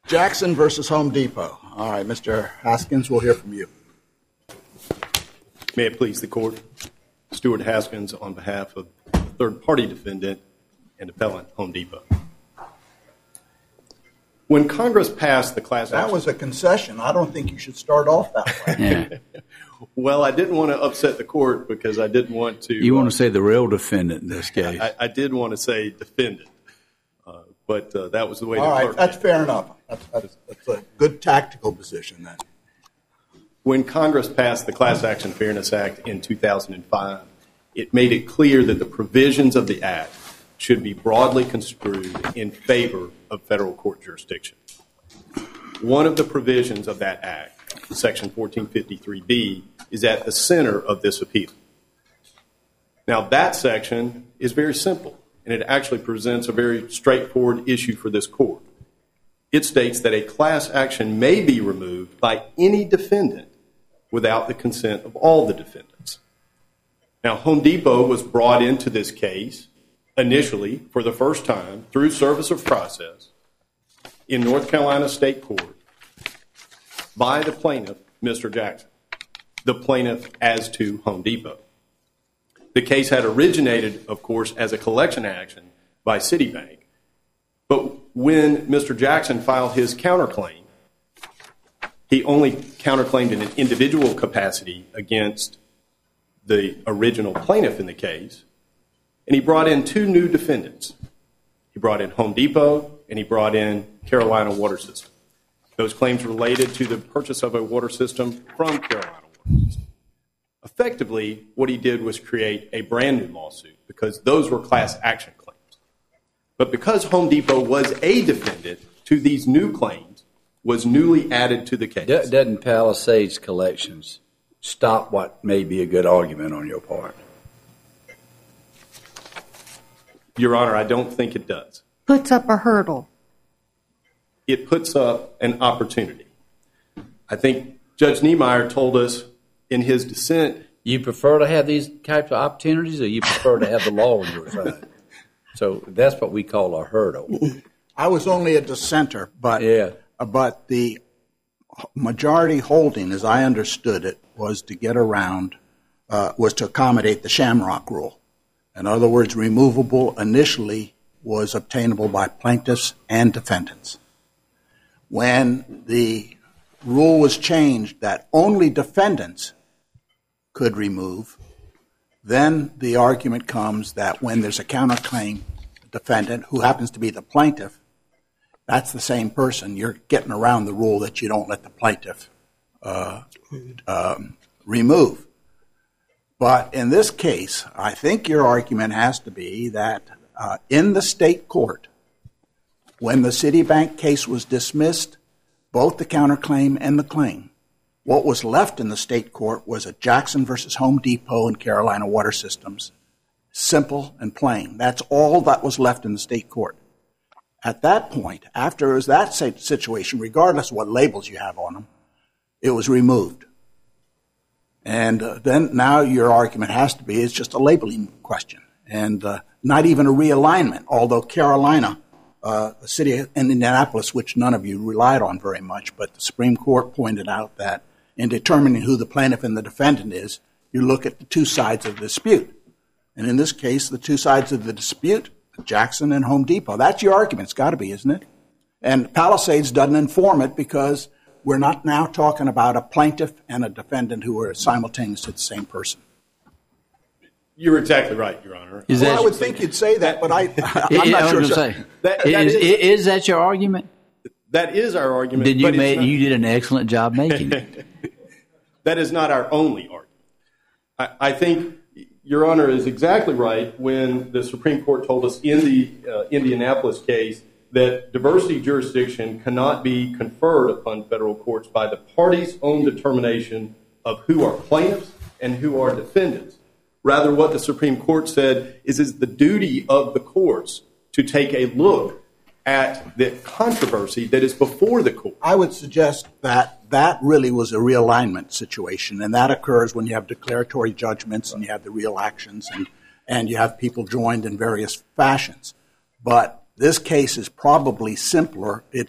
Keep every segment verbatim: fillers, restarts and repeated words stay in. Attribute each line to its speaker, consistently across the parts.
Speaker 1: Jackson versus Home Depot. All right, Mister Haskins, we'll hear from you.
Speaker 2: May it please the court, Stuart Haskins on behalf of the third-party defendant and appellant Home Depot. When Congress passed the class action...
Speaker 1: That was a concession. I don't think you should start off that way.
Speaker 3: Yeah.
Speaker 2: Well, I didn't want to upset the court because I didn't want to...
Speaker 3: You want to say the real defendant in this case.
Speaker 2: I, I did want to say defendant, uh, but uh, that was the way
Speaker 1: All
Speaker 2: the
Speaker 1: right,
Speaker 2: clerk
Speaker 1: that's
Speaker 2: did.
Speaker 1: fair enough. That's, that's, that's a good tactical position then.
Speaker 2: When Congress passed the Class Action Fairness Act in two thousand five, it made it clear that the provisions of the Act should be broadly construed in favor of federal court jurisdiction. One of the provisions of that Act, Section fourteen fifty-three B, is at the center of this appeal. Now, that section is very simple, and it actually presents a very straightforward issue for this court. It states that a class action may be removed by any defendant without the consent of all the defendants. Now, Home Depot was brought into this case initially for the first time through service of process in North Carolina State Court by the plaintiff, Mister Jackson, the plaintiff as to Home Depot. The case had originated, of course, as a collection action by Citibank, but when Mister Jackson filed his counterclaim, he only counterclaimed in an individual capacity against the original plaintiff in the case, and he brought in two new defendants. He brought in Home Depot, and he brought in Carolina Water System. Those claims related to the purchase of a water system from Carolina Water System. Effectively, what he did was create a brand new lawsuit because those were class action claims. But because Home Depot was a defendant to these new claims, was newly added to the case.
Speaker 3: Doesn't Palisades Collections stop what may be a good argument on your part?
Speaker 2: Your Honor, I don't think it does.
Speaker 4: Puts up a hurdle.
Speaker 2: It puts up an opportunity. I think Judge Niemeyer told us in his dissent.
Speaker 3: You prefer to have these types of opportunities, or you prefer to have the law on your side? So that's what we call a hurdle.
Speaker 1: I was only a dissenter, but
Speaker 3: yeah.
Speaker 1: but the majority holding, as I understood it, was to get around, uh, was to accommodate the Shamrock Rule. In other words, removable initially was obtainable by plaintiffs and defendants. When the rule was changed that only defendants could remove, then the argument comes that when there's a counterclaim defendant who happens to be the plaintiff, that's the same person. You're getting around the rule that you don't let the plaintiff uh, um, remove. But in this case, I think your argument has to be that uh, in the state court, when the Citibank case was dismissed, both the counterclaim and the claim, what was left in the state court was a Jackson versus Home Depot and Carolina Water Systems. Simple and plain. That's all that was left in the state court. At that point, after it was that situation, regardless of what labels you have on them, it was removed. And uh, then now your argument has to be it's just a labeling question and uh, not even a realignment, although Carolina, uh, the city of Indianapolis, which none of you relied on very much, but the Supreme Court pointed out that in determining who the plaintiff and the defendant is, you look at the two sides of the dispute. And in this case, the two sides of the dispute, Jackson and Home Depot. That's your argument. It's got to be, isn't it? And Palisades doesn't inform it because we're not now talking about a plaintiff and a defendant who are simultaneously the same person.
Speaker 2: You're exactly right, Your Honor.
Speaker 1: Is well, that, I would think you'd say that, but I, I'm not sure.
Speaker 3: Say, that, that is, is, is that your argument?
Speaker 2: That is our argument.
Speaker 3: Did you
Speaker 2: but
Speaker 3: made,
Speaker 2: not,
Speaker 3: you did an excellent job making it.
Speaker 2: That is not our only argument. I, I think Your Honor is exactly right when the Supreme Court told us in the uh, Indianapolis case that diversity jurisdiction cannot be conferred upon federal courts by the party's own determination of who are plaintiffs and who are defendants. Rather, what the Supreme Court said is it's the duty of the courts to take a look at the controversy that is before the court.
Speaker 1: I would suggest that that really was a realignment situation, and that occurs when you have declaratory judgments and you have the real actions and, and you have people joined in various fashions. But this case is probably simpler. It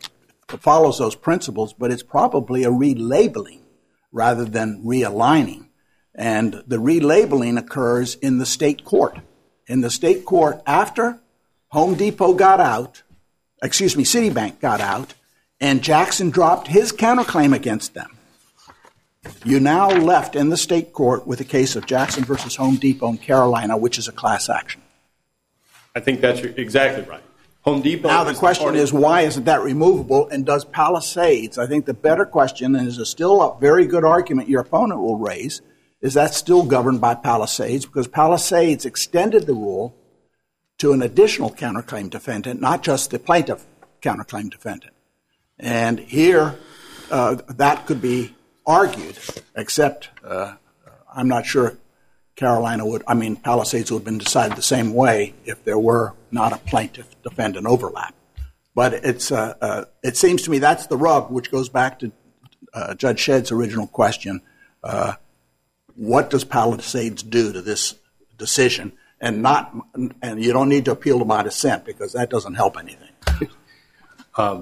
Speaker 1: follows those principles, but it's probably a relabeling rather than realigning. And the relabeling occurs in the state court. In the state court, after Home Depot got out, excuse me, Citibank got out, and Jackson dropped his counterclaim against them, you now left in the state court with a case of Jackson versus Home Depot in Carolina, which is a class action.
Speaker 2: I think that's exactly right. Home Depot.
Speaker 1: Now the question is, why isn't that removable? And does Palisades, I think the better question, and is a still a very good argument your opponent will raise, is that still governed by Palisades, because Palisades extended the rule to an additional counterclaim defendant, not just the plaintiff counterclaim defendant. And here, uh, that could be argued, except uh, I'm not sure Carolina would, I mean, Palisades would have been decided the same way if there were not a plaintiff-defendant overlap. But it's, uh, uh, it seems to me that's the rub, which goes back to uh, Judge Shedd's original question. Uh, what does Palisades do to this decision? And not, and you don't need to appeal to my dissent, because that doesn't help anything.
Speaker 2: um,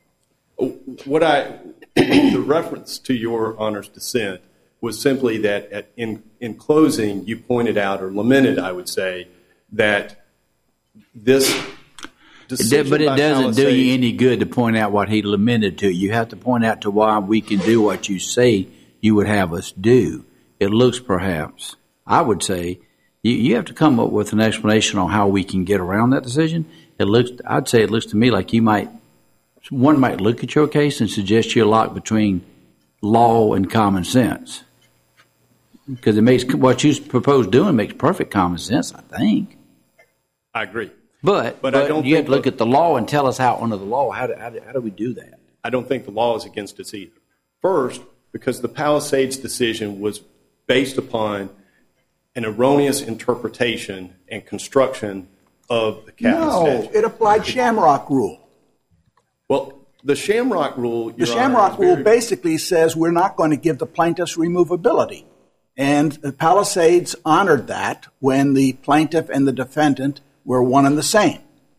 Speaker 2: what I, the reference to your Honor's dissent was simply that at, in, in closing, you pointed out, or lamented, I would say, that this decision
Speaker 3: But it
Speaker 2: by
Speaker 3: doesn't
Speaker 2: Palisades,
Speaker 3: do you any good to point out what he lamented to. You have to point out to why we can do what you say you would have us do. It looks perhaps, I would say, you, you have to come up with an explanation on how we can get around that decision. It looks, I'd say it looks to me like you might, one might look at your case and suggest you're locked between law and common sense. Because it makes, what you propose doing makes perfect common sense, I think.
Speaker 2: I agree.
Speaker 3: But,
Speaker 2: but,
Speaker 3: but
Speaker 2: I don't
Speaker 3: you have
Speaker 2: think
Speaker 3: to look at the law and tell us how, under the law, how do, how do, how do we do that?
Speaker 2: I don't think the law is against us either. First, because the Palisades decision was based upon an erroneous interpretation and construction of the Capital
Speaker 1: No,
Speaker 2: Statute.
Speaker 1: it applied Shamrock Rule.
Speaker 2: Well, the Shamrock Rule,
Speaker 1: The Shamrock Rule basically says we're not going to give the plaintiffs removability. And the Palisades honored that when the plaintiff and the defendant were one and the same.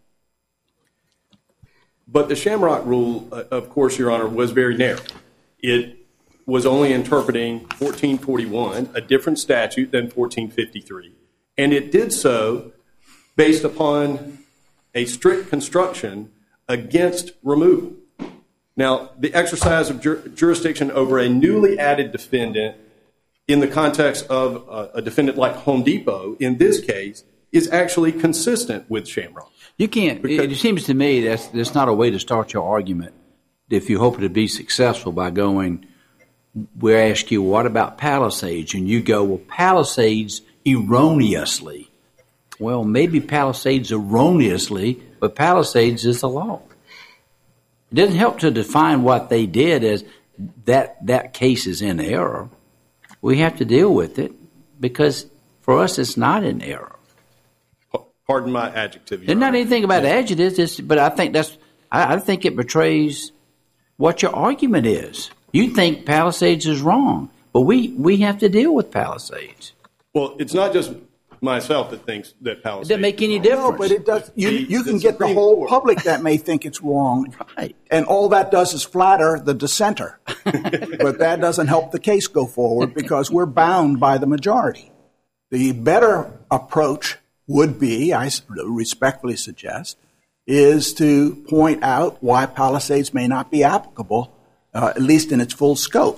Speaker 2: But the Shamrock Rule, uh, of course, Your Honor, was very narrow. It was only interpreting fourteen forty-one, a different statute than fourteen fifty-three. And it did so based upon a strict construction against removal. Now, the exercise of jur- jurisdiction over a newly added defendant in the context of uh, a defendant like Home Depot, in this case, is actually consistent with Shamrock.
Speaker 3: You can't,
Speaker 2: Because,
Speaker 3: it seems to me that's, that's not a way to start your argument if you hope to be successful by going, we ask you, what about Palisades? And you go, well, Palisades erroneously. Well, maybe Palisades erroneously, but Palisades is the law. It doesn't help to define what they did as that that case is in error. We have to deal with it because for us it's not in error.
Speaker 2: Pardon my adjective.
Speaker 3: There's not anything about adjectives, it's, but I think that's I, I think it betrays what your argument is. You think Palisades is wrong, but we, we have to deal with Palisades.
Speaker 2: Well, it's not just myself that thinks that Palisades
Speaker 3: It doesn't make any
Speaker 2: is wrong.
Speaker 3: difference.
Speaker 1: No, but it does. You,
Speaker 2: The-
Speaker 1: you
Speaker 2: the
Speaker 1: can get the
Speaker 2: Supreme
Speaker 1: whole
Speaker 2: Court.
Speaker 1: public that may think it's wrong,
Speaker 3: Right.
Speaker 1: and all that does is flatter the dissenter. But that doesn't help the case go forward because we're bound by the majority. The better approach would be, I respectfully suggest, is to point out why Palisades may not be applicable, uh, at least in its full scope.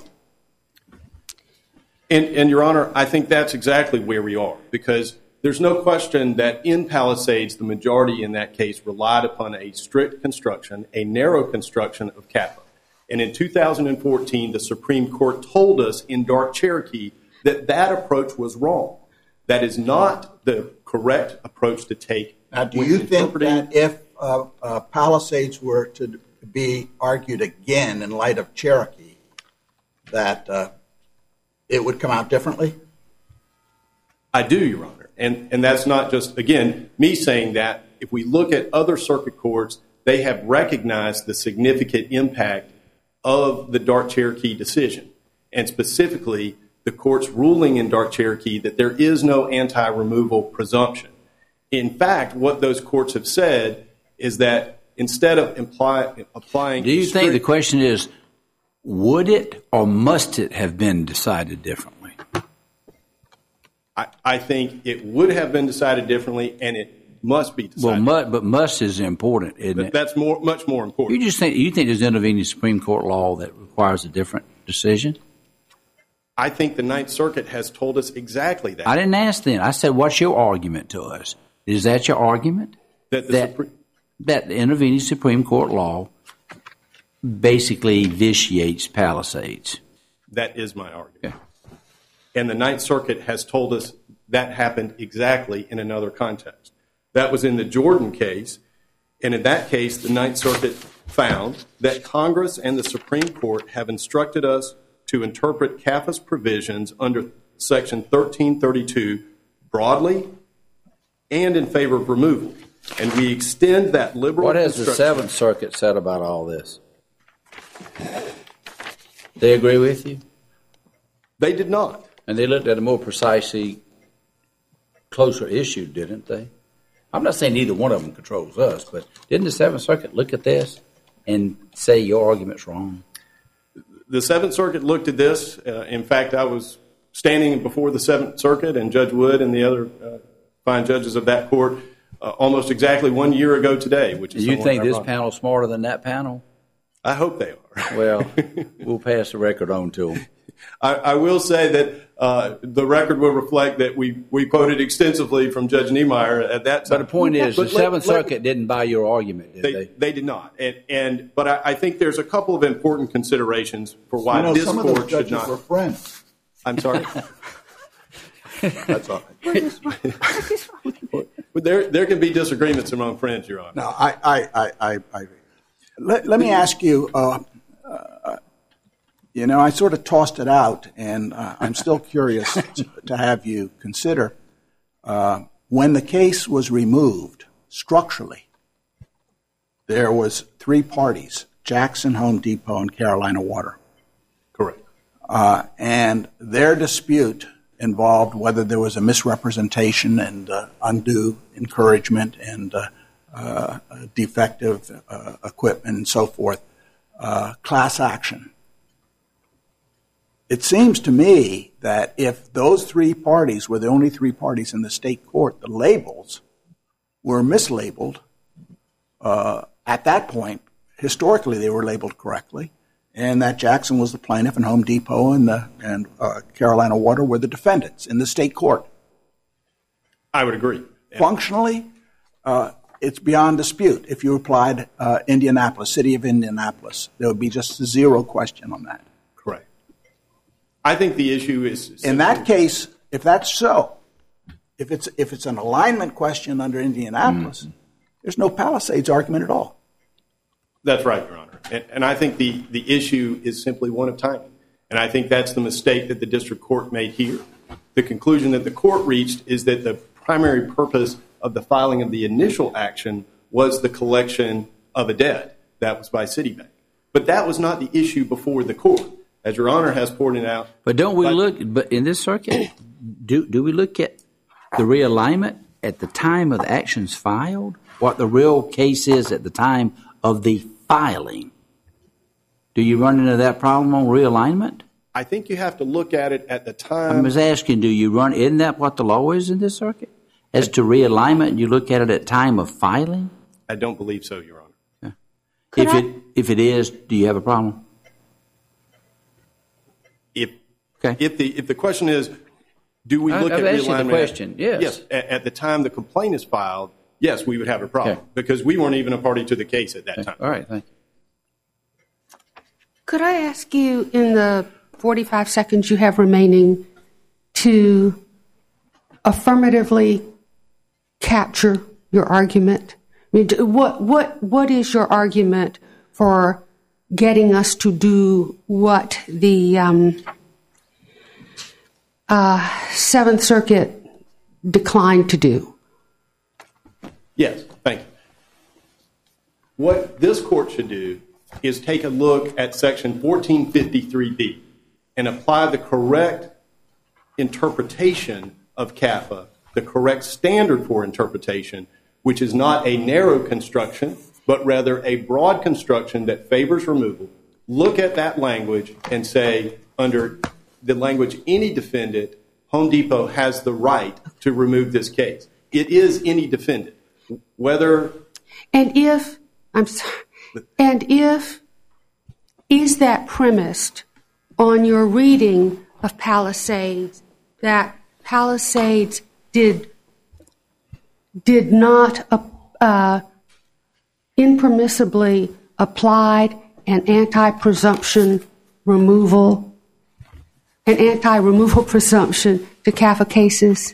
Speaker 2: And, and, Your Honor, I think that's exactly where we are, because there's no question that in Palisades, the majority in that case relied upon a strict construction, a narrow construction of CAPA. And in two thousand fourteen, the Supreme Court told us in Dark Cherokee that that approach was wrong. That is not the correct approach to take.
Speaker 1: Now, do
Speaker 2: when
Speaker 1: you think
Speaker 2: interpreting-
Speaker 1: that if uh, uh, Palisades were to be argued again in light of Cherokee, that uh, it would come out differently?
Speaker 2: I do, Your Honor. And, and that's not just, again, me saying that. If we look at other circuit courts, they have recognized the significant impact of the Dark Cherokee decision. And specifically, the court's ruling in Dark Cherokee that there is no anti-removal presumption. In fact, what those courts have said is that instead of imply, applying...
Speaker 3: Do you
Speaker 2: strict,
Speaker 3: think the question is, would it or must it have been decided differently?
Speaker 2: I, I think it would have been decided differently, and it must be decided.
Speaker 3: Well, must, but must is important, isn't
Speaker 2: but
Speaker 3: it?
Speaker 2: That's more, much more important.
Speaker 3: You just think you think there's intervening Supreme Court law that requires a different decision?
Speaker 2: I think the Ninth Circuit has told us exactly that.
Speaker 3: I didn't ask then. I said, what's your argument to us? Is that your argument?
Speaker 2: That the
Speaker 3: that,
Speaker 2: Supre-
Speaker 3: that the intervening Supreme Court law basically vitiates Palisades?
Speaker 2: That is my argument.
Speaker 3: Okay.
Speaker 2: And the Ninth Circuit has told us that happened exactly in another context. That was in the Jordan case, and in that case, the Ninth Circuit found that Congress and the Supreme Court have instructed us to interpret C A F A's provisions under Section thirteen thirty-two broadly and in favor of removal. And we extend that liberal
Speaker 3: What has the Seventh Circuit said about all this? They agree with you?
Speaker 2: They did not.
Speaker 3: And they looked at a more precisely closer issue, didn't they? I'm not saying either one of them controls us, but didn't the Seventh Circuit look at this and say your argument's wrong?
Speaker 2: The Seventh Circuit looked at this. Uh, in fact, I was standing before the Seventh Circuit and Judge Wood and the other uh, fine judges of that court uh, almost exactly one year ago today. Which is
Speaker 3: Do you think this
Speaker 2: ironic.
Speaker 3: panel's smarter than that panel?
Speaker 2: I hope they are.
Speaker 3: Well, we'll pass the record on to them.
Speaker 2: I, I will say that uh, the record will reflect that we, we quoted extensively from Judge Niemeyer at that time.
Speaker 3: But the point is,
Speaker 2: But
Speaker 3: the
Speaker 2: let-
Speaker 3: Seventh
Speaker 2: let-
Speaker 3: Circuit didn't buy your argument, did
Speaker 2: They,
Speaker 3: they?
Speaker 2: they did not. And, and But I, I think there's a couple of important considerations for why
Speaker 1: You know,
Speaker 2: this
Speaker 1: some of those
Speaker 2: court should
Speaker 1: judges
Speaker 2: not.
Speaker 1: were friends.
Speaker 2: I'm sorry?
Speaker 1: That's all right.
Speaker 2: But there, there can be disagreements among friends, Your Honor.
Speaker 1: No, I, I, I, I, I let, let me ask you, uh, uh, you know, I sort of tossed it out, and uh, I'm still curious to, to have you consider, uh, when the case was removed structurally, there was three parties, Jackson, Home Depot, and Carolina Water.
Speaker 2: Correct.
Speaker 1: Uh, and their dispute involved whether there was a misrepresentation and uh, undue encouragement and uh, uh, defective uh, equipment and so forth, uh, class action. It seems to me that if those three parties were the only three parties in the state court, the labels were mislabeled. Uh, at that point, historically, they were labeled correctly, and that Jackson was the plaintiff and Home Depot and, the, and uh, Carolina Water were the defendants in the state court.
Speaker 2: I would agree.
Speaker 1: Functionally, uh, it's beyond dispute. If you applied uh, Indianapolis, City of Indianapolis, there would be just zero question on that.
Speaker 2: Correct. I think the issue is...
Speaker 1: In that case, if that's so, if it's, if it's an alignment question under Indianapolis, mm-hmm. there's no Palisades argument at all.
Speaker 2: That's right, Your Honor. And, and I think the, the issue is simply one of timing. And I think that's the mistake that the district court made here. The conclusion that the court reached is that the primary purpose of the filing of the initial action was the collection of a debt. That was by Citibank. But that was not the issue before the court, as Your Honor has pointed out.
Speaker 3: But don't we but, look, but in this circuit, do, do we look at the realignment at the time of the actions filed? What the real case is at the time of the filing? Do you run into that problem on realignment?
Speaker 2: I think you have to look at it at the time.
Speaker 3: I'm just asking, do you run, isn't that what the law is in this circuit? As to realignment, you look at it at time of filing?
Speaker 2: I don't believe so, Your Honor.
Speaker 3: Yeah. If I? it if it is, do you have a problem?
Speaker 2: If
Speaker 3: okay.
Speaker 2: if the if the question is, do we look
Speaker 3: I, I've
Speaker 2: at
Speaker 3: asked
Speaker 2: realignment?
Speaker 3: You the question. Yes.
Speaker 2: Yes. At, at the time the complaint is filed, yes, we would have a problem
Speaker 3: okay.
Speaker 2: because we weren't even a party to the case at that
Speaker 3: okay.
Speaker 2: time.
Speaker 3: All right. Thank you.
Speaker 4: Could I ask you, in the forty-five seconds you have remaining, to affirmatively capture your argument? I mean, what what what is your argument for getting us to do what the um, uh, Seventh Circuit declined to do?
Speaker 2: Yes, thank you. What this court should do is take a look at Section fourteen fifty-three B and apply the correct interpretation of C A F A, the correct standard for interpretation, which is not a narrow construction, but rather a broad construction that favors removal. Look at that language and say, under the language any defendant, Home Depot has the right to remove this case. It is any defendant, whether...
Speaker 4: And if, I'm sorry, and if, is that premised on your reading of Palisades, that Palisades did, did not uh, impermissibly applied an anti-presumption removal, an anti-removal presumption to C A F A cases?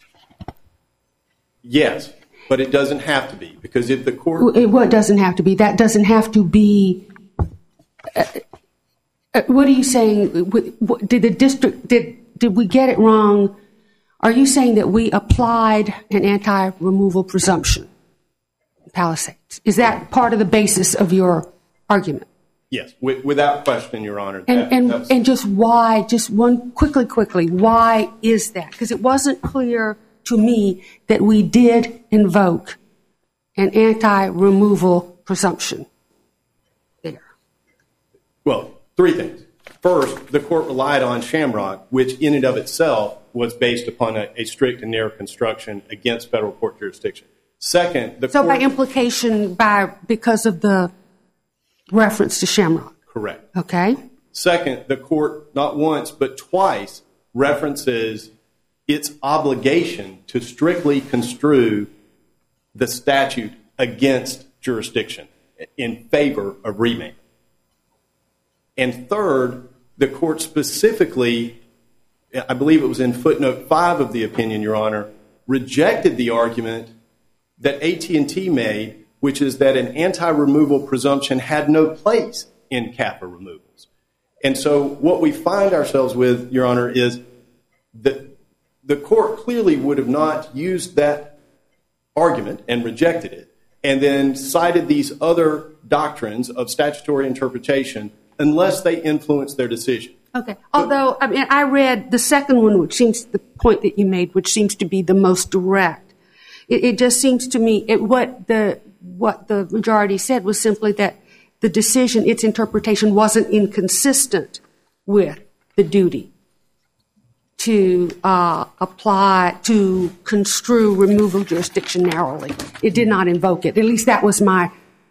Speaker 2: Yes, but it doesn't have to be, because if the court...
Speaker 4: It, what doesn't have to be? That doesn't have to be... Uh, uh, what are you saying? Did the district, did, did we get it wrong? Are you saying that we applied an anti-removal presumption in Palisades? Is that part of the basis of your argument?
Speaker 2: Yes, w- without question, Your Honor.
Speaker 4: And,
Speaker 2: that,
Speaker 4: and, and just why, just one, quickly, quickly, why is that? Because it wasn't clear to me that we did invoke an anti-removal presumption there.
Speaker 2: Well, three things. First, the court relied on Shamrock, which in and of itself was based upon a, a strict and narrow construction against federal court jurisdiction. Second, the
Speaker 4: so
Speaker 2: court...
Speaker 4: by implication, by because of the reference to Shamrock.
Speaker 2: Correct.
Speaker 4: Okay.
Speaker 2: Second, the court not once but twice references its obligation to strictly construe the statute against jurisdiction in favor of remand. And third, the court specifically, I believe it was in footnote five of the opinion, Your Honor, rejected the argument that A T and T made, which is that an anti-removal presumption had no place in C A F A removals. And so what we find ourselves with, Your Honor, is that the court clearly would have not used that argument and rejected it, and then cited these other doctrines of statutory interpretation unless they influenced their decision.
Speaker 4: Okay. Although, I mean, I read the second one, which seems the point that you made, which seems to be the most direct. It, it just seems to me it, what the what the majority said was simply that the decision, its interpretation, wasn't inconsistent with the duty to uh, apply, to construe removal jurisdiction narrowly. It did not invoke it. At least that was my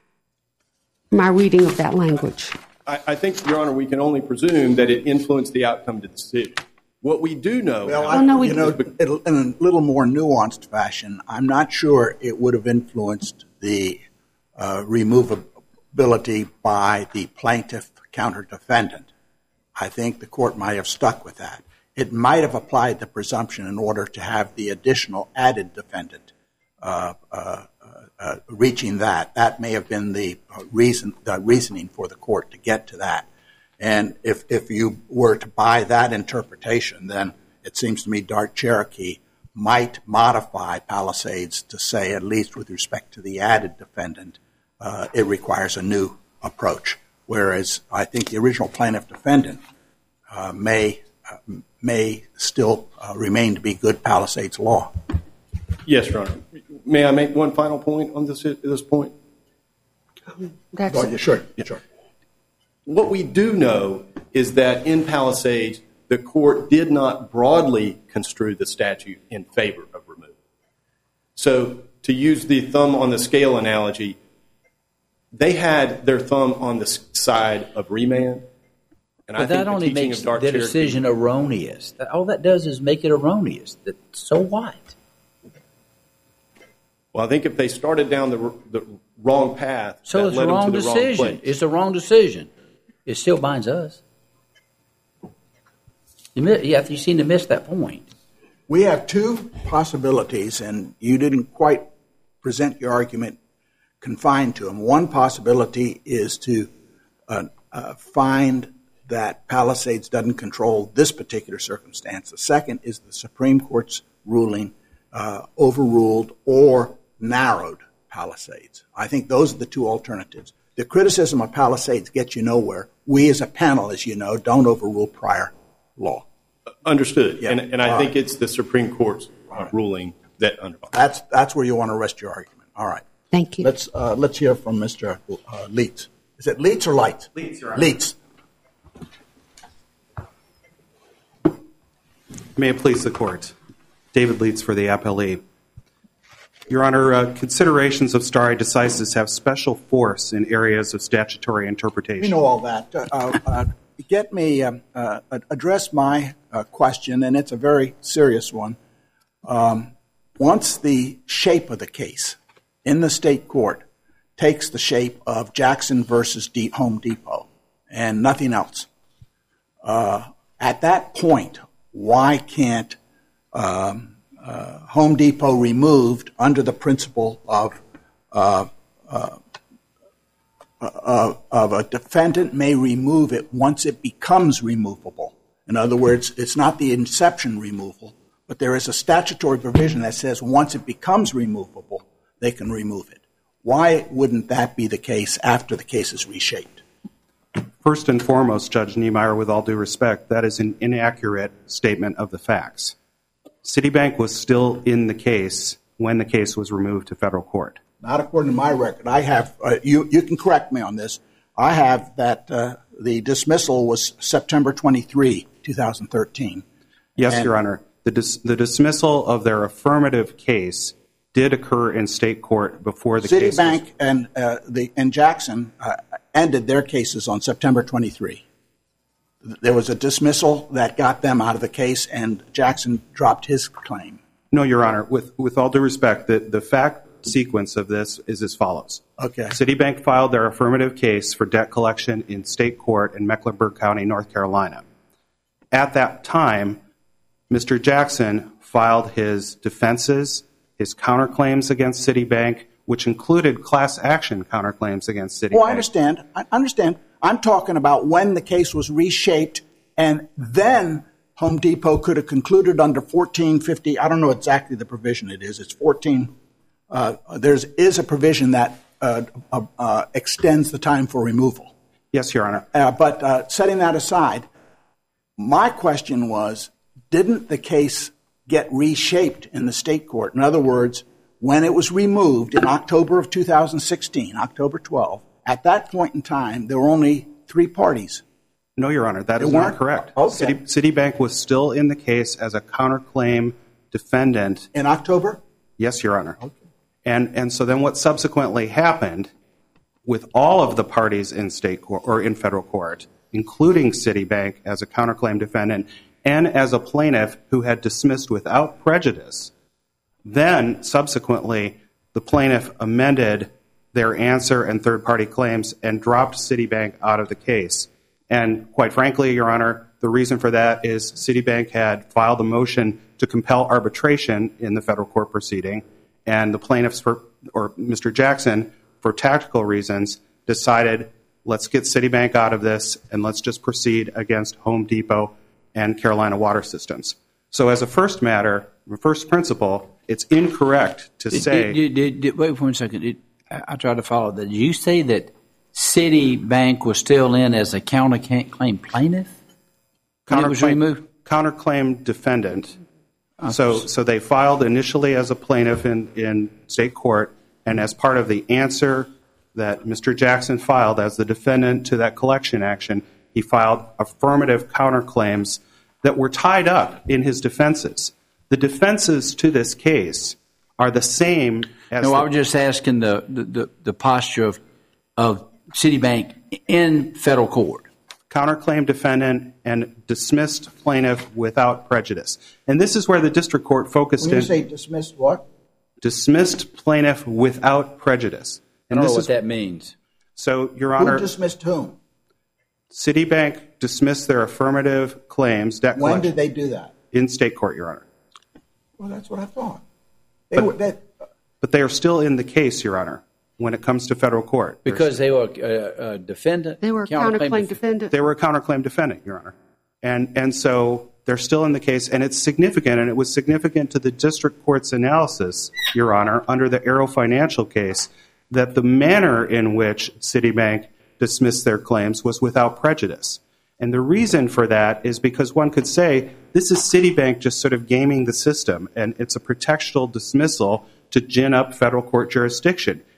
Speaker 4: my reading of that language.
Speaker 2: I, I think, Your Honor, we can only presume that it influenced the outcome of the decision. What we do know...
Speaker 1: Well,
Speaker 4: I, no, we,
Speaker 1: you know, in a little more nuanced fashion, I'm not sure it would have influenced the uh, removability by the plaintiff counter-defendant. I think the court might have stuck with that. It might have applied the presumption in order to have the additional added defendant uh, uh, uh, reaching that. That may have been the reason, the reasoning for the court to get to that. And if, if you were to buy that interpretation, then it seems to me Dart Cherokee might modify Palisades to say, at least with respect to the added defendant, uh, it requires a new approach. Whereas I think the original plaintiff defendant uh, may uh, may still uh, remain to be good Palisades law.
Speaker 2: Yes, Your Honor. May I make one final point on this this point?
Speaker 4: That's
Speaker 1: oh, yeah, sure, yeah, sure.
Speaker 2: What we do know is that in Palisades, the court did not broadly construe the statute in favor of removal. So to use the thumb on the scale analogy, they had their thumb on the side of remand. And
Speaker 3: but
Speaker 2: I think
Speaker 3: that only
Speaker 2: the
Speaker 3: makes
Speaker 2: of Dart
Speaker 3: the
Speaker 2: Cherokee,
Speaker 3: decision erroneous. All that does is make it erroneous. So what?
Speaker 2: Well, I think if they started down the, the wrong path,
Speaker 3: so
Speaker 2: that
Speaker 3: it's
Speaker 2: led
Speaker 3: a wrong
Speaker 2: them to the
Speaker 3: decision.
Speaker 2: wrong place.
Speaker 3: It's a wrong decision. It still binds us. You, you have you seem to miss that point.
Speaker 1: We have two possibilities, and you didn't quite present your argument confined to them. One possibility is to uh, uh, find that Palisades doesn't control this particular circumstance. The second is the Supreme Court's ruling uh, overruled or narrowed Palisades. I think those are the two alternatives. The criticism of Palisades gets you nowhere. We as a panel, as you know, don't overrule prior law.
Speaker 2: Understood.
Speaker 1: Yeah.
Speaker 2: And, and I
Speaker 1: All
Speaker 2: think
Speaker 1: right.
Speaker 2: it's the Supreme Court's right. ruling that undermines.
Speaker 1: That's, that's where you want to rest your argument. All right.
Speaker 4: Thank you.
Speaker 1: Let's uh, let's hear from Mister Uh, Leitz. Is it Leitz or Light?
Speaker 5: Leitz, Your Honor.
Speaker 1: Leitz.
Speaker 5: May it please the Court. David Leitz for the appellee. Your Honor, uh, considerations of stare decisis have special force in areas of statutory interpretation.
Speaker 1: You know all that. Uh, uh, uh, get me, um, uh, address my uh, question, and it's a very serious one. Um, once the shape of the case in the state court takes the shape of Jackson versus D- Home Depot and nothing else, uh, at that point, why can't um, uh, Home Depot removed under the principle of uh, uh, uh, of a defendant may remove it once it becomes removable? In other words, it's not the inception removal, but there is a statutory provision that says once it becomes removable, they can remove it. Why wouldn't that be the case after the case is reshaped?
Speaker 5: First and foremost, Judge Niemeyer, with all due respect, that is an inaccurate statement of the facts. Citibank was still in the case when the case was removed to federal court.
Speaker 1: Not according to my record. I have, uh, you, you can correct me on this. I have that uh, the dismissal was September twenty-third, twenty thirteen.
Speaker 5: Yes,
Speaker 1: and
Speaker 5: Your Honor. The, dis- the dismissal of their affirmative case did occur in state court before the case was...
Speaker 1: Citibank and, uh, the, and Jackson uh, ended their cases on September twenty-third. There was a dismissal that got them out of the case, and Jackson dropped his claim.
Speaker 5: No, Your Honor. With, with all due respect, the, the fact sequence of this is as follows.
Speaker 1: Okay.
Speaker 5: Citibank filed their affirmative case for debt collection in state court in Mecklenburg County, North Carolina. At that time, Mister Jackson filed his defenses, his counterclaims against Citibank, which included class action counterclaims against Citibank.
Speaker 1: Well, I understand. I understand. I'm talking about when the case was reshaped, and then Home Depot could have concluded under fourteen fifty. I don't know exactly the provision it is. It's fourteen. Uh, there is a provision that uh, uh, uh, extends the time for removal.
Speaker 5: Yes, Your Honor.
Speaker 1: Uh, but uh, setting that aside, my question was, didn't the case get reshaped in the state court? In other words, when it was removed in October of two thousand sixteen, October twelfth, at that point in time, there were only three parties.
Speaker 5: No, Your Honor, that
Speaker 1: They
Speaker 5: is
Speaker 1: weren't?
Speaker 5: not correct.
Speaker 1: Okay.
Speaker 5: Citi- Citibank was still in the case as a counterclaim defendant.
Speaker 1: In October?
Speaker 5: Yes, Your Honor.
Speaker 1: Okay.
Speaker 5: And and so then what subsequently happened with all of the parties in state court or in federal court, including Citibank as a counterclaim defendant and as a plaintiff who had dismissed without prejudice, then subsequently the plaintiff amended their answer and third-party claims and dropped Citibank out of the case. And quite frankly, Your Honor, the reason for that is Citibank had filed a motion to compel arbitration in the federal court proceeding, and the plaintiffs, for, or Mister Jackson, for tactical reasons, decided, let's get Citibank out of this and let's just proceed against Home Depot and Carolina Water Systems. So as a first matter, first principle, it's incorrect to
Speaker 3: Did-
Speaker 5: say...
Speaker 3: did- did- did- wait for one second. Did- I I tried to follow that. Did you say that Citibank was still in as a counterclaim plaintiff when it was
Speaker 5: counterclaim,
Speaker 3: removed?
Speaker 5: counterclaim defendant. So, so they filed initially as a plaintiff in, in state court, and as part of the answer that Mister Jackson filed as the defendant to that collection action, he filed affirmative counterclaims that were tied up in his defenses. The defenses to this case are the same as...
Speaker 3: No,
Speaker 5: the,
Speaker 3: I was just asking the, the, the, the posture of, of Citibank in federal court.
Speaker 5: counterclaim defendant and dismissed plaintiff without prejudice. And this is where the district court focused
Speaker 1: When you
Speaker 5: in...
Speaker 1: say dismissed what?
Speaker 5: Dismissed plaintiff without prejudice.
Speaker 3: I don't know what that means.
Speaker 5: So, Your Honor,
Speaker 1: Who dismissed whom?
Speaker 5: Citibank dismissed their affirmative claims, debt
Speaker 1: When
Speaker 5: collection,
Speaker 1: did they do that?
Speaker 5: in state court, Your Honor.
Speaker 1: Well, that's what I thought. They were, that,
Speaker 5: But they are still in the case, Your Honor, when it comes to federal court.
Speaker 3: Because they were a, a defendant?
Speaker 4: They were a
Speaker 3: counterclaim
Speaker 4: counterclaim
Speaker 3: def-
Speaker 4: defendant.
Speaker 5: They were a counterclaim defendant, Your Honor. And and so they're still in the case, and it's significant, and it was significant to the district court's analysis, Your Honor, under the Arrow Financial case, that the manner in which Citibank dismissed their claims was without prejudice. And the reason for that is because one could say this is Citibank just sort of gaming the system, and it's a pretextual dismissal to gin up federal court jurisdiction.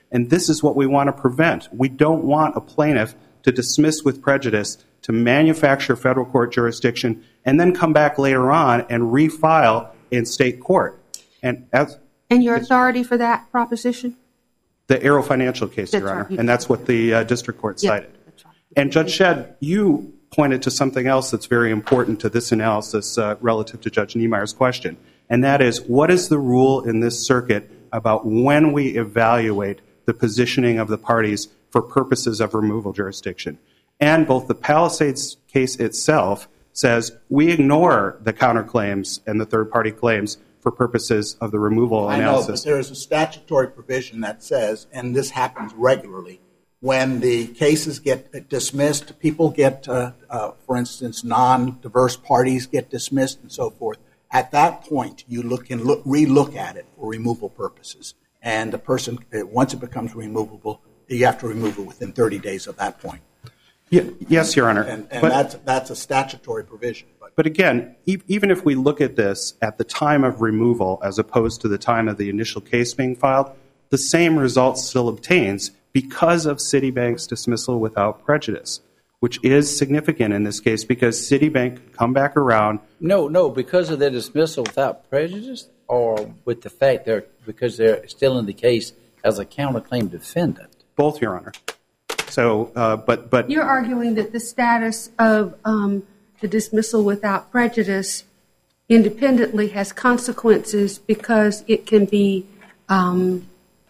Speaker 5: And this is what we want to prevent. We don't want a plaintiff to dismiss with prejudice, to manufacture federal court jurisdiction, and then come back later on and refile in state court. And as
Speaker 4: And your authority for that proposition?
Speaker 5: the Aero Financial case,
Speaker 4: That's
Speaker 5: Your Honor,
Speaker 4: right.
Speaker 5: and that's what the uh, district court
Speaker 4: Yeah,
Speaker 5: cited.
Speaker 4: that's right.
Speaker 5: And Judge Shedd, you pointed to something else that's very important to this analysis uh, relative to Judge Niemeyer's question, and that is, what is the rule in this circuit about when we evaluate the positioning of the parties for purposes of removal jurisdiction? And both the Palisades case itself says we ignore the counterclaims and the third-party claims for purposes of the removal
Speaker 1: I know,
Speaker 5: analysis.
Speaker 1: but there is a statutory provision that says, and this happens regularly, when the cases get dismissed, people get, uh, uh, for instance, non-diverse parties get dismissed and so forth. At that point, you look can look, re-look at it for removal purposes. And the person, once it becomes removable, you have to remove it within thirty days of that point.
Speaker 5: Yeah, yes, Your Honor.
Speaker 1: And, and
Speaker 5: but,
Speaker 1: that's, that's a statutory provision. But,
Speaker 5: but again, e- even if we look at this at the time of removal as opposed to the time of the initial case being filed, the same result still obtains because of Citibank's dismissal without prejudice, which is significant in this case because Citibank could come back around.
Speaker 3: No, no, because of their dismissal without prejudice, or with the fact they're because they're still in the case as a counterclaim defendant.
Speaker 5: Both, Your Honor. So, uh, but but
Speaker 4: You're arguing that the status of um, the dismissal without prejudice independently has consequences because it can be um,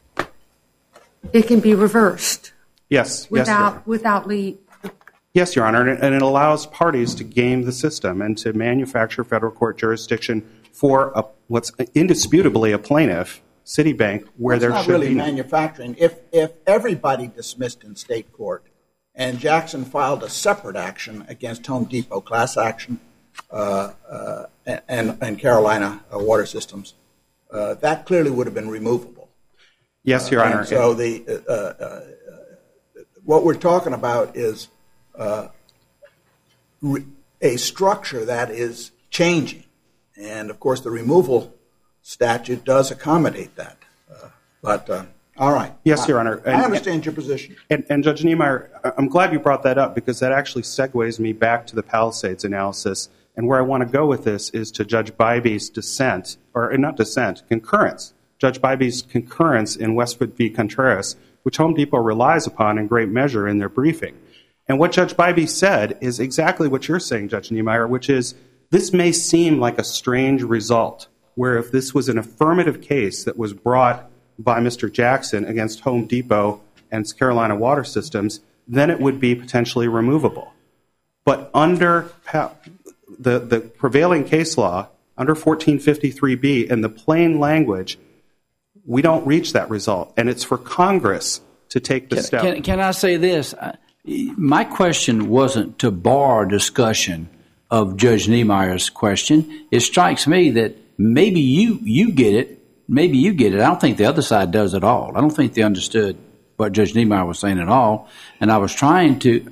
Speaker 4: it can be reversed
Speaker 5: yes, yes, Your
Speaker 4: without
Speaker 5: Honor.
Speaker 4: without leave.
Speaker 5: Yes, Your Honor, and it allows parties to game the system and to manufacture federal court jurisdiction for a, what's indisputably a plaintiff, Citibank, where
Speaker 1: it's
Speaker 5: there
Speaker 1: not
Speaker 5: should
Speaker 1: really
Speaker 5: be no.
Speaker 1: manufacturing. If if everybody dismissed in state court, and Jackson filed a separate action against Home Depot, class action, uh, uh, and and Carolina uh, Water Systems, uh, that clearly would have been removable.
Speaker 5: Yes, Your
Speaker 1: Uh,
Speaker 5: Honor.
Speaker 1: and so the uh, uh, what we're talking about is uh, re- a structure that is changing, and of course the removal statute does accommodate that. Uh, but uh, all right.
Speaker 5: Yes, Your Honor.
Speaker 1: I,
Speaker 5: And-
Speaker 1: I understand your position.
Speaker 5: And, and Judge Niemeyer, I'm glad you brought that up because that actually segues me back to the Palisades analysis. And where I want to go with this is to Judge Bybee's dissent, or not dissent, concurrence. Judge Bybee's concurrence in Westwood v. Contreras, which Home Depot relies upon in great measure in their briefing. And what Judge Bybee said is exactly what you're saying, Judge Niemeyer, which is this may seem like a strange result, where if this was an affirmative case that was brought by Mister Jackson against Home Depot and Carolina Water Systems, then it would be potentially removable. But under the, the prevailing case law, under fourteen fifty-three B, in the plain language, we don't reach that result. And it's for Congress to take the
Speaker 3: Can,
Speaker 5: step.
Speaker 3: can, can I say this? My question wasn't to bar discussion of Judge Niemeyer's question. It strikes me that maybe you, you get it. Maybe you get it. I don't think the other side does at all. I don't think they understood what Judge Niemeyer was saying at all. And I was trying to,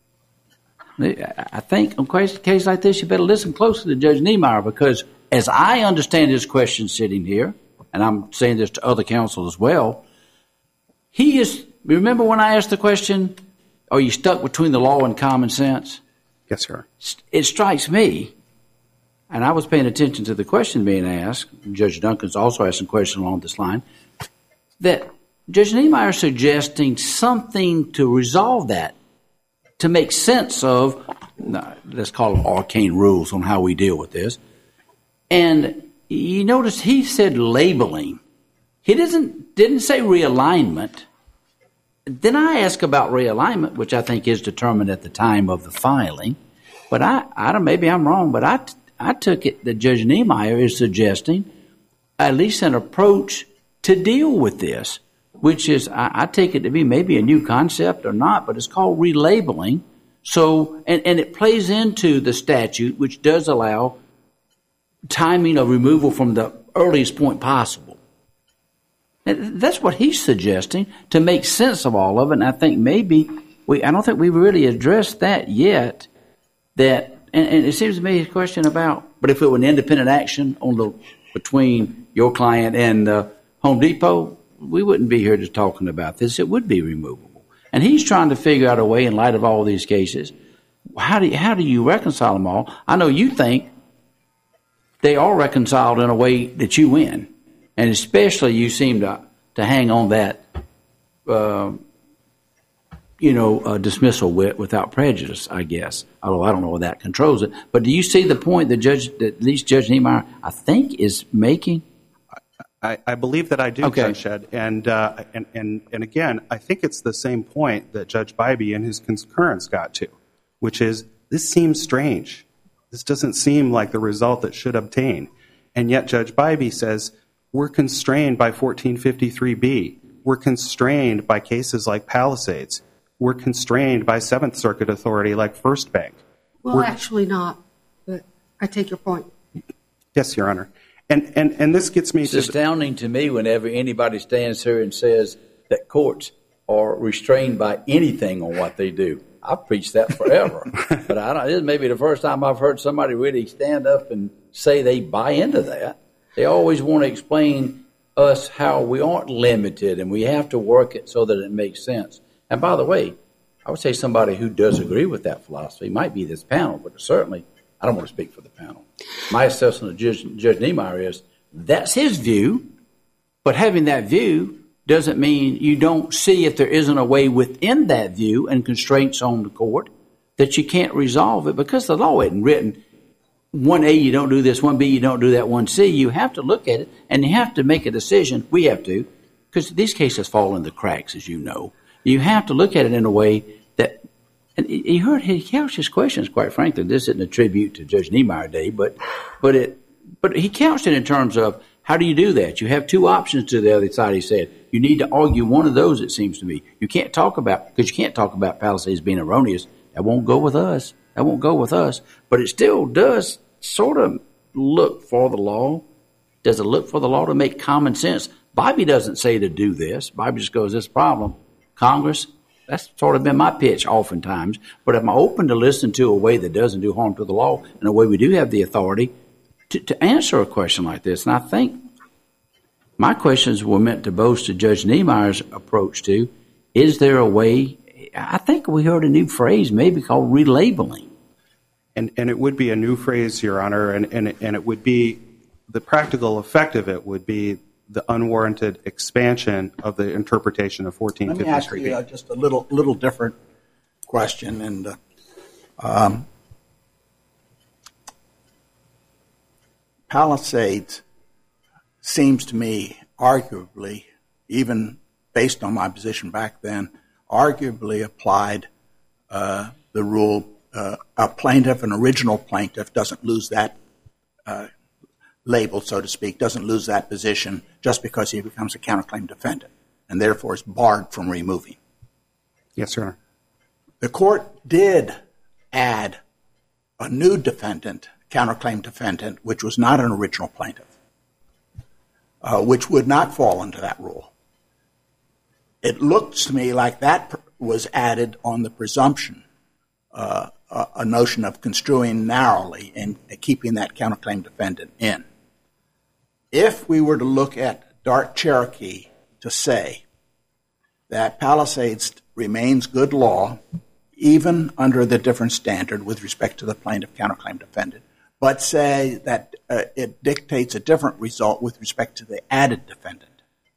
Speaker 3: I think on a case like this, you better listen closely to Judge Niemeyer because as I understand his question sitting here, and I'm saying this to other counsel as well, he is, remember when I asked the question, are you stuck between the law and common sense?
Speaker 5: Yes, sir.
Speaker 3: It strikes me, and I was paying attention to the question being asked, Judge Duncan's also asking questions along this line, that Judge Niemeyer is suggesting something to resolve that, to make sense of, let's call them arcane rules on how we deal with this. And you notice he said labeling. He doesn't didn't say realignment. Then I ask about realignment, which I think is determined at the time of the filing. But I, I don't, maybe I'm wrong, but I, I took it that Judge Niemeyer is suggesting at least an approach to deal with this, which is, I, I take it to be maybe a new concept or not, but it's called relabeling. So, and, and it plays into the statute, which does allow timing of removal from the earliest point possible. And that's what he's suggesting to make sense of all of it. And I think maybe we, I don't think we've really addressed that yet. That, and, and it seems to me his question about, but if it were an independent action on the between your client and uh, Home Depot, we wouldn't be here just talking about this. It would be removable. And he's trying to figure out a way in light of all these cases. How do you, how do you reconcile them all? I know you think they are reconciled in a way that you win. And especially you seem to, to hang on that, uh, you know, uh, dismissal with, without prejudice, I guess. Although I don't know whether that controls it. But do you see the point that Judge, that at least Judge Niemeyer, I think, is making?
Speaker 5: I, I believe that I do,
Speaker 3: okay.
Speaker 5: Judge Shedd. And, uh, and, and, and again, I think it's the same point that Judge Bybee in his concurrence got to, which is this seems strange. This doesn't seem like the result that should obtain. And yet Judge Bybee says, we're constrained by fourteen fifty-three B. We're constrained by cases like Palisades. We're constrained by Seventh Circuit authority like First Bank.
Speaker 4: Well,
Speaker 5: we're,
Speaker 4: actually not, but I take your point.
Speaker 5: Yes, Your Honor. And, and, and this gets me
Speaker 3: it's
Speaker 5: to...
Speaker 3: It's astounding to me whenever anybody stands here and says that courts are restrained by anything on what they do. I've preached that forever. But I don't, this may be the first time I've heard somebody really stand up and say they buy into that. They always want to explain us how we aren't limited and we have to work it so that it makes sense. And by the way, I would say somebody who does agree with that philosophy might be this panel, but certainly I don't want to speak for the panel. My assessment of Judge, Judge Niemeyer is that's his view, but having that view doesn't mean you don't see if there isn't a way within that view and constraints on the court that you can't resolve it because the law isn't written. one A, you don't do this, one B, you don't do that, one C. You have to look at it, and you have to make a decision. We have to, because these cases fall in the cracks, as you know. You have to look at it in a way that, and you heard he couched his questions, quite frankly. This isn't a tribute to Judge Niemeyer Day, but, but, it, but he couched it in terms of how do you do that? You have two options to the other side, he said. You need to argue one of those, it seems to me. You can't talk about, because you can't talk about Palisades being erroneous. That won't go with us. That won't go with us. But it still does sort of look for the law. Does it look for the law to make common sense? Bybee doesn't say to do this. Bybee just goes, this problem. Congress, that's sort of been my pitch oftentimes. But am I open to listen to a way that doesn't do harm to the law and a way we do have the authority to, to answer a question like this? And I think my questions were meant to boast to Judge Niemeyer's approach to, is there a way, I think we heard a new phrase maybe called relabeling.
Speaker 5: And, and it would be a new phrase, Your Honor, and, and, and it would be, the practical effect of it would be the unwarranted expansion of the interpretation of fourteen fifty-three B.
Speaker 1: Let me ask you uh, just a little little different question. And uh, um, Palisades seems to me arguably, even based on my position back then, arguably applied uh, the rule uh, a plaintiff, an original plaintiff, doesn't lose that uh, label, so to speak, doesn't lose that position just because he becomes a counterclaim defendant, and therefore is barred from removing.
Speaker 5: Yes, Your Honor.
Speaker 1: The court did add a new defendant, counterclaim defendant, which was not an original plaintiff, uh, which would not fall into that rule. It looks to me like that pr- was added on the presumption, uh, a, a notion of construing narrowly and keeping that counterclaim defendant in. If we were to look at Dart Cherokee to say that Palisades remains good law, even under the different standard with respect to the plaintiff counterclaim defendant, but say that uh, it dictates a different result with respect to the added defendant.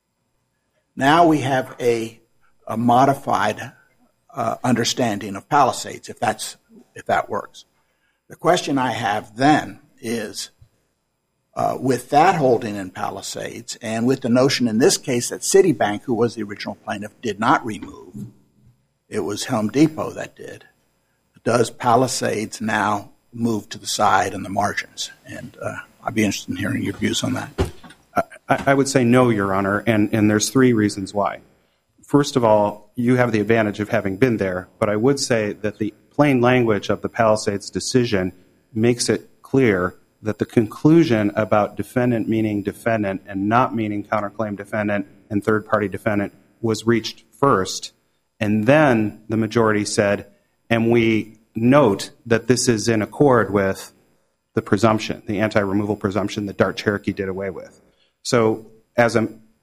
Speaker 1: Now we have a, a modified uh, understanding of Palisades, if that's if that works. The question I have then is, uh, with that holding in Palisades, and with the notion in this case that Citibank, who was the original plaintiff, did not remove, it was Home Depot that did, does Palisades now move to the side and the margins? And uh, I'd be interested in hearing your views on that.
Speaker 5: I, I would say no, Your Honor, and, and there's three reasons why. First of all, you have the advantage of having been there, but I would say that the plain language of the Palisades decision makes it clear that the conclusion about defendant meaning defendant and not meaning counterclaim defendant and third-party defendant was reached first, and then the majority said, and we note that this is in accord with the presumption, the anti-removal presumption that Dart Cherokee did away with. So as a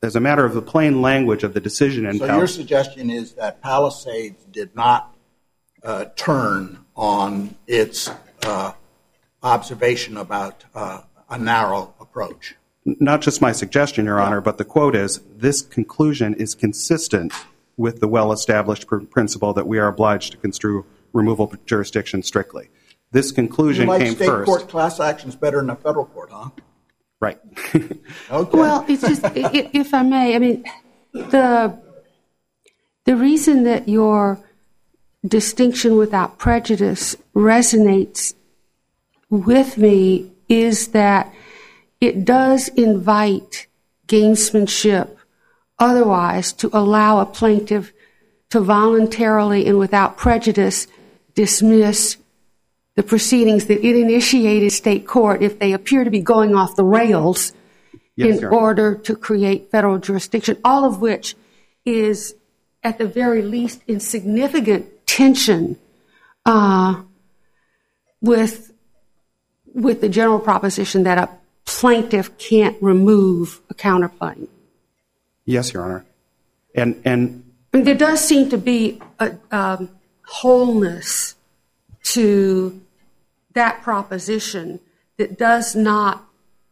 Speaker 5: as a matter of the plain language of the decision in
Speaker 1: So
Speaker 5: Pal-
Speaker 1: your suggestion is that Palisades did not uh, turn on its uh, observation about uh, a narrow approach?
Speaker 5: Not just my suggestion, Your Honor, but the quote is, this conclusion is consistent with the well-established pr- principle that we are obliged to construe removal jurisdiction strictly. This conclusion
Speaker 1: You like
Speaker 5: came
Speaker 1: state
Speaker 5: first.
Speaker 1: court class actions better than a federal court, huh?
Speaker 5: Right.
Speaker 1: Okay.
Speaker 4: Well, it's just, i- if I may, I mean, the the reason that your distinction without prejudice resonates with me is that it does invite gamesmanship otherwise to allow a plaintiff to voluntarily and without prejudice dismiss the proceedings that it initiated state court if they appear to be going off the rails
Speaker 5: Yes,
Speaker 4: in
Speaker 5: Your Honor.
Speaker 4: order to create federal jurisdiction, all of which is at the very least in significant tension uh, with with the general proposition that a plaintiff can't remove a counterclaim.
Speaker 5: Yes, Your Honor. And and
Speaker 4: I mean, there does seem to be a um, wholeness to that proposition that does not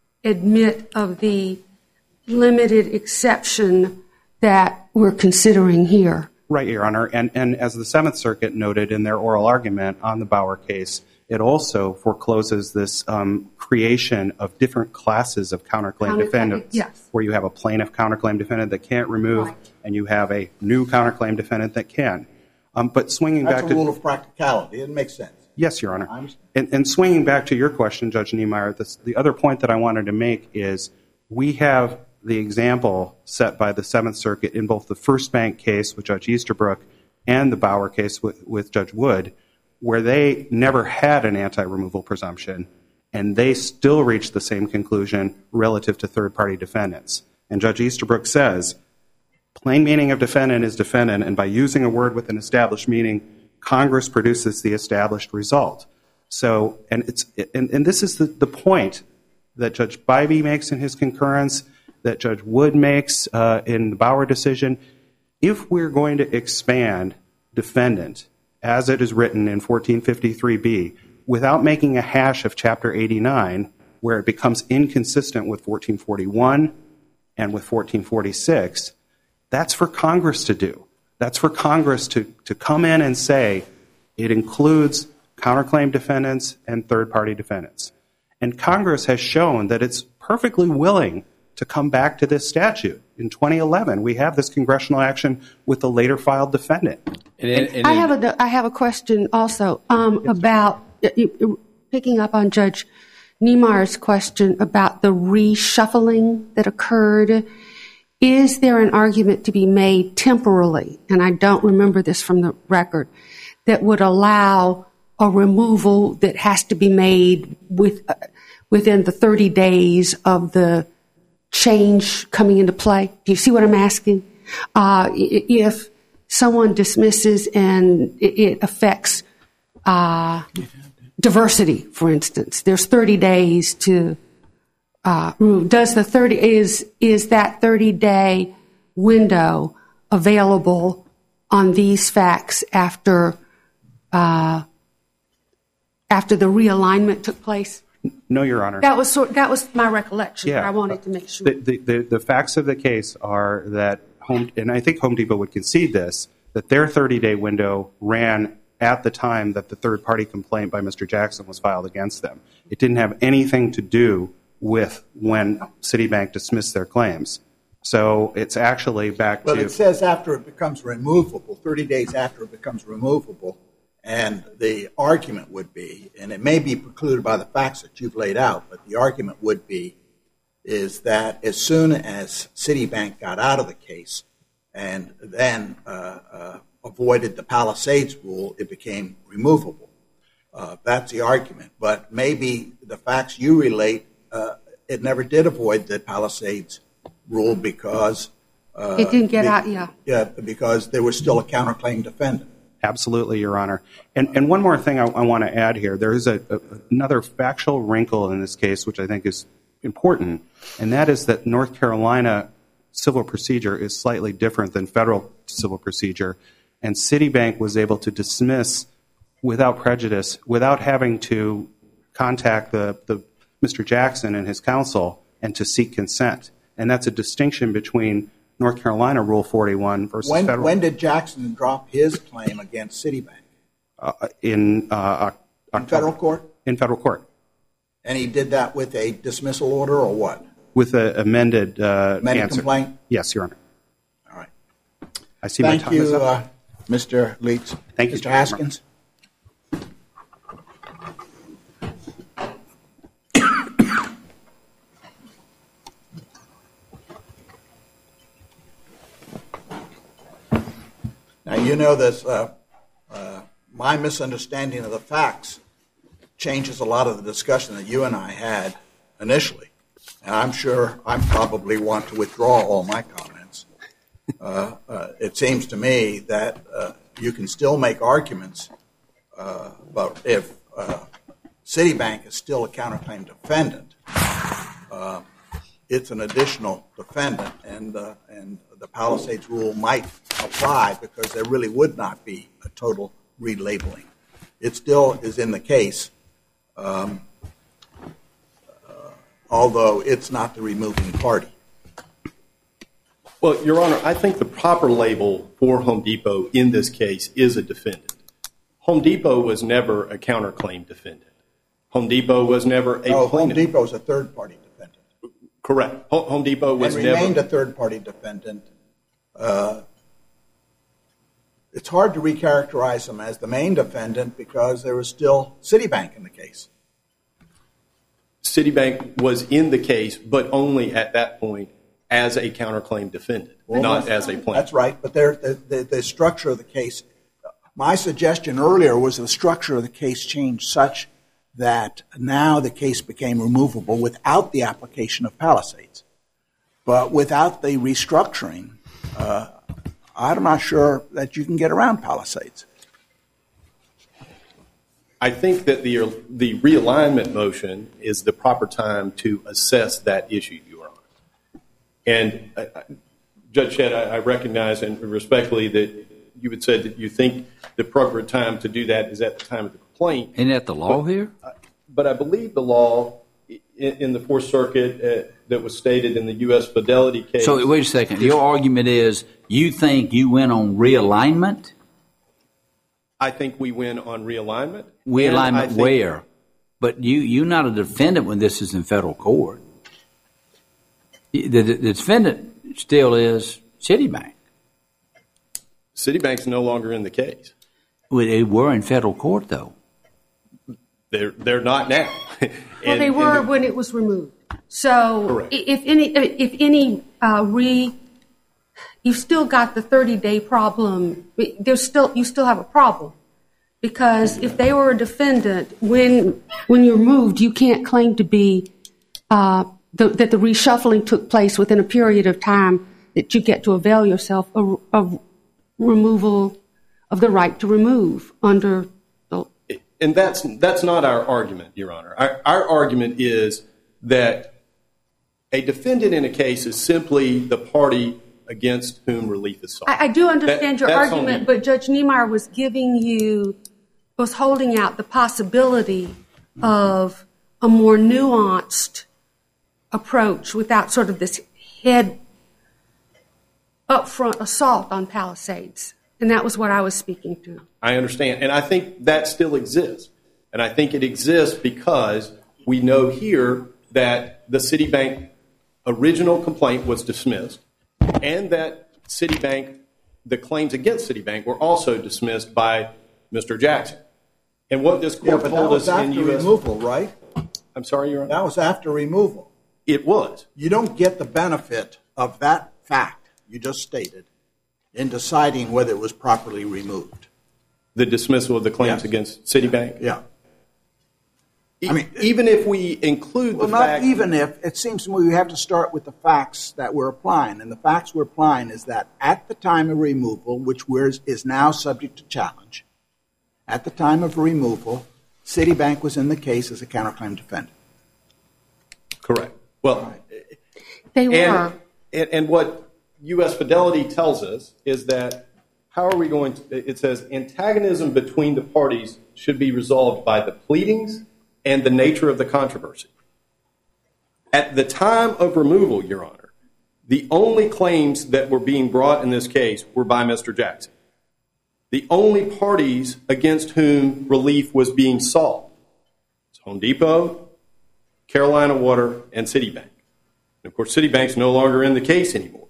Speaker 4: admit of the limited exception that we're considering here.
Speaker 5: right, Your Honor. And and as the Seventh Circuit noted in their oral argument on the Bauer case, it also forecloses this um, creation of different classes of counterclaim
Speaker 4: Counterclaim,
Speaker 5: defendants,
Speaker 4: yes.
Speaker 5: where you have a plaintiff counterclaim defendant that can't remove,
Speaker 4: Right.
Speaker 5: and you have a new counterclaim defendant that can. Um, but swinging
Speaker 1: That's
Speaker 5: back
Speaker 1: a
Speaker 5: to
Speaker 1: rule of practicality. It makes sense.
Speaker 5: Yes, Your Honor.
Speaker 1: I understand.
Speaker 5: And, and swinging back to your question, Judge Niemeyer, this, the other point that I wanted to make is we have the example set by the Seventh Circuit in both the First Bank case with Judge Easterbrook and the Bauer case with, with Judge Wood, where they never had an anti-removal presumption, and they still reached the same conclusion relative to third-party defendants. And Judge Easterbrook says, plain meaning of defendant is defendant, and by using a word with an established meaning, Congress produces the established result. So, and it's and, and this is the, the point that Judge Bybee makes in his concurrence, that Judge Wood makes uh, in the Bauer decision. If we're going to expand defendant as it is written in fourteen fifty-three B without making a hash of Chapter eighty-nine, where it becomes inconsistent with fourteen forty-one and with fourteen forty-six, that's for Congress to do. That's for Congress to, to come in and say it includes counterclaim defendants and third-party defendants. And Congress has shown that it's perfectly willing to come back to this statute. In twenty eleven, we have this congressional action with the later filed defendant.
Speaker 3: And, and, and
Speaker 4: I have a I have a question also um, about picking up on Judge Niemeyer's question about the reshuffling that occurred. Is there an argument to be made temporally, and I don't remember this from the record, that would allow a removal that has to be made with uh, within the thirty days of the change coming into play? Do you see what I'm asking? Uh, if someone dismisses and it affects uh, diversity, for instance, there's thirty days to uh, does the thirty is is that thirty day window available on these facts after uh, after the realignment took place?
Speaker 5: No, Your Honor.
Speaker 4: That was sort, that was my recollection.
Speaker 5: Yeah.
Speaker 4: But I wanted to make sure.
Speaker 5: The, the, the, the facts of the case are that Home, and I think Home Depot would concede this, that their thirty-day window ran at the time that the third-party complaint by Mister Jackson was filed against them. It didn't have anything to do with when Citibank dismissed their claims. So it's actually back
Speaker 1: But
Speaker 5: to...
Speaker 1: it says after it becomes removable, thirty days after it becomes removable, and the argument would be, and it may be precluded by the facts that you've laid out, but the argument would be is that as soon as Citibank got out of the case and then uh, uh, avoided the Palisades rule, it became removable. Uh, that's the argument. But maybe the facts you relate, uh, it never did avoid the Palisades rule because... Uh,
Speaker 4: it didn't get
Speaker 1: be-
Speaker 4: out, yeah.
Speaker 1: Yeah, because there was still a counterclaim defendant.
Speaker 5: Absolutely, Your Honor. And, and one more thing I, I want to add here. There is a, a, another factual wrinkle in this case, which I think is important, and that is that North Carolina civil procedure is slightly different than federal civil procedure, and Citibank was able to dismiss without prejudice, without having to contact the, the Mister Jackson and his counsel and to seek consent. And that's a distinction between North Carolina Rule forty-one versus
Speaker 1: when,
Speaker 5: federal.
Speaker 1: When did Jackson drop his claim against Citibank?
Speaker 5: Uh, in, uh,
Speaker 1: in federal court?
Speaker 5: In federal court.
Speaker 1: And he did that with a dismissal order or what?
Speaker 5: With an amended, uh,
Speaker 1: amended
Speaker 5: answer.
Speaker 1: complaint?
Speaker 5: Yes, Your Honor.
Speaker 1: All right.
Speaker 5: I see
Speaker 1: Thank
Speaker 5: my time
Speaker 1: you,
Speaker 5: is up.
Speaker 1: uh, Mister Leitz.
Speaker 5: Thank you,
Speaker 1: Mister
Speaker 5: Chairman.
Speaker 1: Haskins. Now, you know this, uh, uh, my misunderstanding of the facts changes a lot of the discussion that you and I had initially. And I'm sure I probably want to withdraw all my comments. Uh, uh, it seems to me that uh, you can still make arguments, uh, but if uh, Citibank is still a counterclaim defendant, uh, it's an additional defendant, and uh, and the Palisades rule might apply because there really would not be a total relabeling. It still is in the case, um, uh, although it's not the removing party.
Speaker 2: Well, Your Honor, I think the proper label for Home Depot in this case is a defendant. Home Depot was never a counterclaim defendant. Home Depot was never a
Speaker 1: Oh,
Speaker 2: plaintiff.
Speaker 1: Home Depot is a third-party defendant.
Speaker 2: Correct. Home Depot was
Speaker 1: and
Speaker 2: never
Speaker 1: remained a third-party defendant. Uh, it's hard to recharacterize them as the main defendant because there was still Citibank in the case.
Speaker 2: Citibank was in the case, but only at that point as a counterclaim defendant, well, not as a plaintiff.
Speaker 1: That's right, but there, the, the, the structure of the case, my suggestion earlier was the structure of the case changed such that now the case became removable without the application of Palisades. But without the restructuring, uh, I'm not sure that you can get around Palisades.
Speaker 2: I think that the the realignment motion is the proper time to assess that issue, Your Honor. And uh, Judge Shedd, I, I recognize and respectfully that you had said that you think the appropriate time to do that is at the time of the complaint.
Speaker 3: Isn't that the law
Speaker 2: but,
Speaker 3: here?
Speaker 2: Uh, but I believe the law in, in the Fourth Circuit uh, that was stated in the U S Fidelity case.
Speaker 3: So wait a second. Your argument is you think you went on realignment?
Speaker 2: I think we win on realignment.
Speaker 3: Realignment
Speaker 2: think,
Speaker 3: where? But you, you're not a defendant when this is in federal court. The, the, the defendant still is Citibank.
Speaker 2: Citibank's no longer in the case.
Speaker 3: Well, they were in federal court, though.
Speaker 2: They're they're not now. and,
Speaker 4: well, they were
Speaker 2: and the,
Speaker 4: when it was removed. So
Speaker 2: correct.
Speaker 4: if any, if any uh, re, you've still got the thirty-day problem. There's still you still have a problem because if they were a defendant when when you're moved, you can't claim to be uh, the, that the reshuffling took place within a period of time that you get to avail yourself of, of removal of the right to remove under the.
Speaker 2: And that's that's not our argument, Your Honor. Our, our argument is that a defendant in a case is simply the party against whom relief is sought.
Speaker 4: I, I do understand
Speaker 2: that,
Speaker 4: your argument, but Judge Niemeyer was giving you, was holding out the possibility of a more nuanced approach without sort of this head upfront assault on Palisades. And that was what I was speaking to.
Speaker 2: I understand. And I think that still exists. And I think it exists because we know here that the Citibank original complaint was dismissed and that Citibank, the claims against Citibank were also dismissed by Mister Jackson. And what this court
Speaker 1: yeah, but
Speaker 2: told
Speaker 1: that was
Speaker 2: us
Speaker 1: after
Speaker 2: in U S
Speaker 1: removal, right?
Speaker 2: I'm sorry, Your Honor?
Speaker 1: That was after removal.
Speaker 2: It was.
Speaker 1: You don't get the benefit of that fact you just stated in deciding whether it was properly removed.
Speaker 2: The dismissal of the claims
Speaker 1: Yes.
Speaker 2: against Citibank?
Speaker 1: Yeah.
Speaker 2: E-
Speaker 1: I mean,
Speaker 2: even if we include
Speaker 1: Well,
Speaker 2: the
Speaker 1: not
Speaker 2: fact...
Speaker 1: even if. It seems to me we have to start with the facts that we're applying. And the facts we're applying is that at the time of removal, which we're, is now subject to challenge, at the time of removal, Citibank was in the case as a counterclaim defendant.
Speaker 2: Correct. Well,
Speaker 4: They were.
Speaker 2: And- And, and what U S Fidelity tells us is that how are we going to, it says antagonism between the parties should be resolved by the pleadings and the nature of the controversy. At the time of removal, Your Honor, the only claims that were being brought in this case were by Mister Jackson. The only parties against whom relief was being sought was Home Depot, Carolina Water, and Citibank. And of course, Citibank's no longer in the case anymore.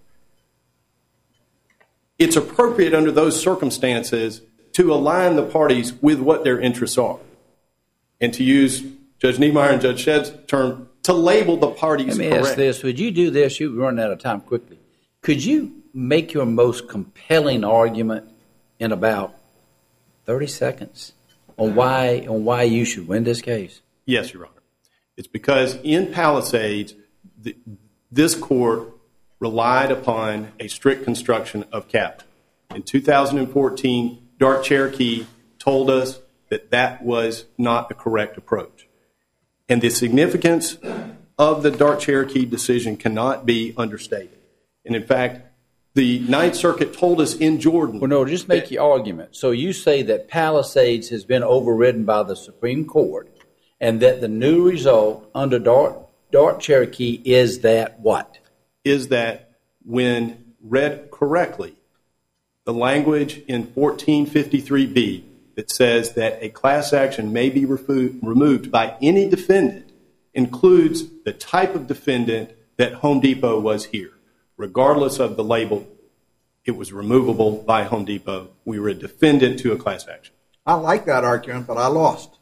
Speaker 2: It's appropriate under those circumstances to align the parties with what their interests are. And to use Judge Niemeyer and Judge Shedd's term, to label the parties
Speaker 3: correct. Let me
Speaker 2: correct.
Speaker 3: ask this. Would you do this? You're running out of time quickly. Could you make your most compelling argument in about thirty seconds on why on why you should win this case?
Speaker 2: Yes, Your Honor. It's because in Palisades, the, this court relied upon a strict construction of capital. In two thousand fourteen, Dark Cherokee told us that that was not the correct approach. And the significance of the Dark Cherokee decision cannot be understated. And in fact, the Ninth Circuit told us in Jordan.
Speaker 3: Well, no, just make that, your argument. So you say that Palisades has been overridden by the Supreme Court and that the new result under Dark, Dark Cherokee is that what?
Speaker 2: Is that when read correctly, the language in fourteen fifty-three B that says that a class action may be refu- removed by any defendant includes the type of defendant that Home Depot was here. Regardless of the label, it was removable by Home Depot. We were a defendant to a class action.
Speaker 1: I like that argument, but I lost.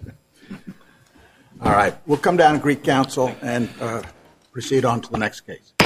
Speaker 1: All right. We'll come down to Greek Council and uh, proceed on to the next case.